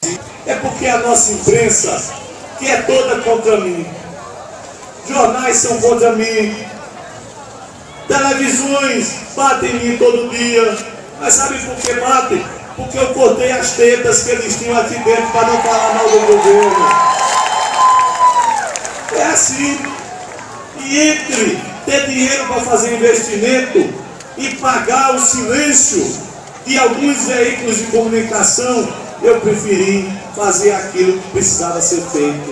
É porque a nossa imprensa, que é toda contra mim, jornais são contra mim, televisões batem em mim todo dia. Mas sabe por que batem? Porque eu cortei as tetas que eles tinham aqui dentro para não falar mal do governo. É assim. E entre ter dinheiro para fazer investimento e pagar o silêncio de alguns veículos de comunicação, eu preferi fazer aquilo que precisava ser feito.